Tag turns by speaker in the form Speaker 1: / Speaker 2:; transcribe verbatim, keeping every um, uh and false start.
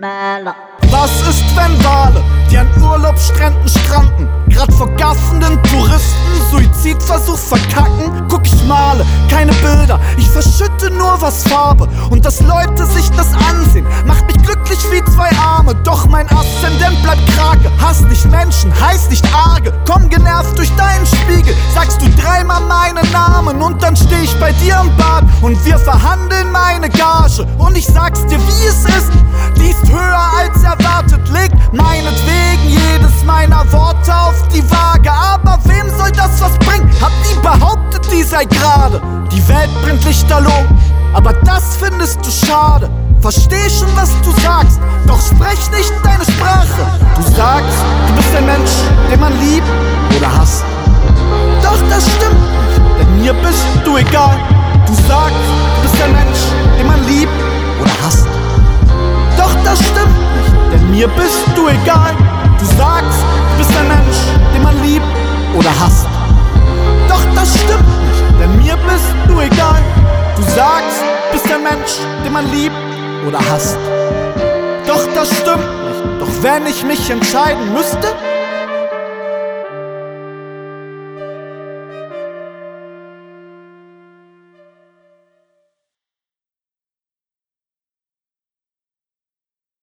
Speaker 1: Mähler.
Speaker 2: Was ist, wenn Wale, die an Urlaubsstränden stranden, grad vor gaffenden Touristen Suizidversuch verkacken? Guck, ich male keine Bilder, ich verschütte nur was Farbe. Und dass Leute sich das ansehen, macht mich glücklich wie zwei Arme. Doch mein Aszendent bleibt Krake. Hass nicht Menschen, heißt nicht arge. Komm genervt durch deinen Spiegel, sagst du dreimal meinen Namen und dann steh ich bei dir im Bad und wir verhandeln meine Gage. Und ich sag's dir, wie es ist, die ist höher als erwartet. Leg meinetwegen jedes meiner Worte auf die Waage. Aber wem soll das was bringen? Hab nie behauptet, die sei gerade. Die Welt brennt lichterloh, aber das findest du schade. Versteh schon, was du sagst, doch sprech nicht deine Sprache. Du sagst, du bist ein Mensch, den man liebt oder hasst. Doch das stimmt nicht, denn mir bist du egal. Du sagst, du bist ein Mensch, den man liebt oder hasst. Doch das stimmt nicht, denn mir bist du egal. Du sagst, du bist ein Mensch, den man liebt oder hasst. Doch das stimmt nicht, denn mir bist du egal. Du sagst, du bist ein Mensch, den man liebt oder hasst. Doch das stimmt nicht, doch wenn ich mich entscheiden müsste,